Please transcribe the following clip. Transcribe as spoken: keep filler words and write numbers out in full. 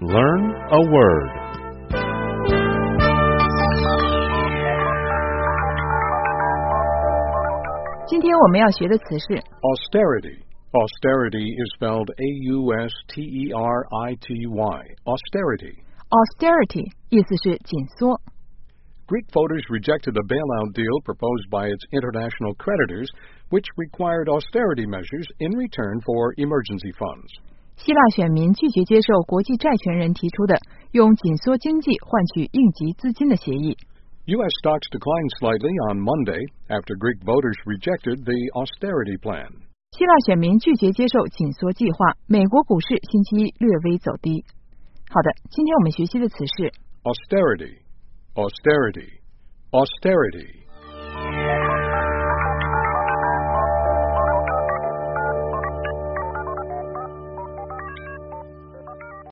Learn a word. Austerity. Austerity is spelled A U S T E R I T Y. Austerity. Austerity 意思是紧缩。 Greek voters rejected a bailout deal proposed by its international creditors, which required austerity measures in return for emergency funds. 希腊选民拒绝接受国际债权人提出的用紧缩经济换取应急资金的协议。 U S stocks declined slightly on Monday after Greek voters rejected the austerity plan. 希腊选民拒绝接受紧缩计划，美国股市星期一略微走低。好的，今天我们学习的词是 austerity, austerity, austerity.